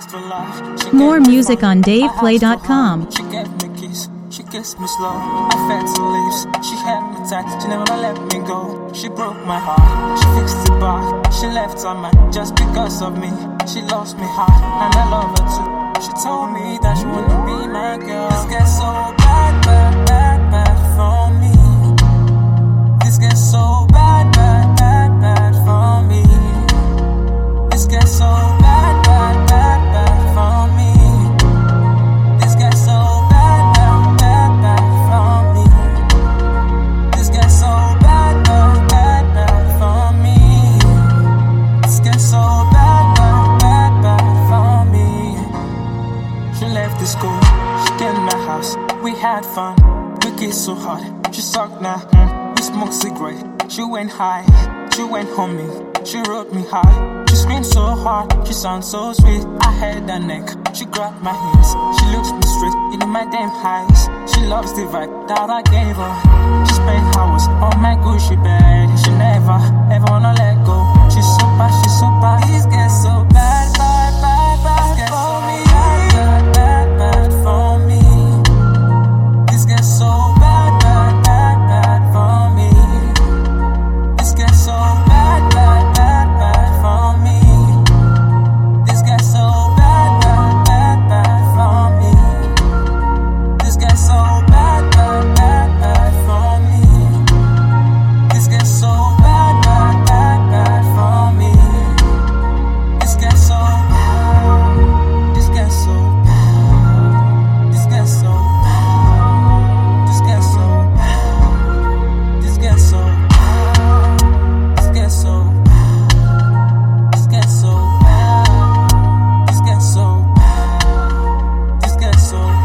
for life. More music on DavePlay.com. She gave me a kiss, she kissed me slow. I felt her lips, she held me tight. She never let me go. She broke my heart, she fixed it back. She left her man just because of me. She lost me hard, and I love her too. She told me that she wanna be my girl. This gets so bad, bad, bad, bad for me. This gets so bad, bad, bad, bad for me. This gets so bad, bad, bad, bad for me. This gets so bad, bad, bad, bad for me. This gets so bad, bad, bad, bad for me. This gets so bad, bad, bad, bad for me. She left the school, she came to my house. We had fun, we kissed so hard. She sucked now, we smoked cigarette. She went high, she went homey. She wrote me high. She screamed so hard, she sounds so sweet. I held her neck, she grabbed my hands. She looks me straight into my damn eyes. She loves the vibe that I gave her. She spent hours on my Gucci bed. She never, ever wanna let go. She's so bad, she's so bad. This gets so bad, bad, bad, bad for me. Bad, bad, bad for me. This gets so bad, bad, bad, bad for me. This gets so bad, bad, bad, bad for me. This gets so bad, bad, bad, bad for me. This gets so bad, bad, bad, bad for me. This gets so bad, bad, bad, bad for me. This gets so bad. This gets so bad. This gets so bad. This gets so bad. This gets so bad. This gets so bad. This gets so bad. This gets so bad. This gets so bad.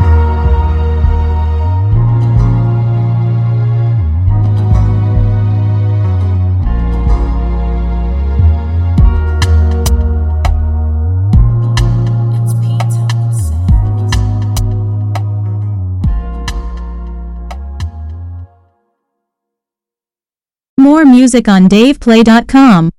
It's Peter Says. More music on DavePlay.com.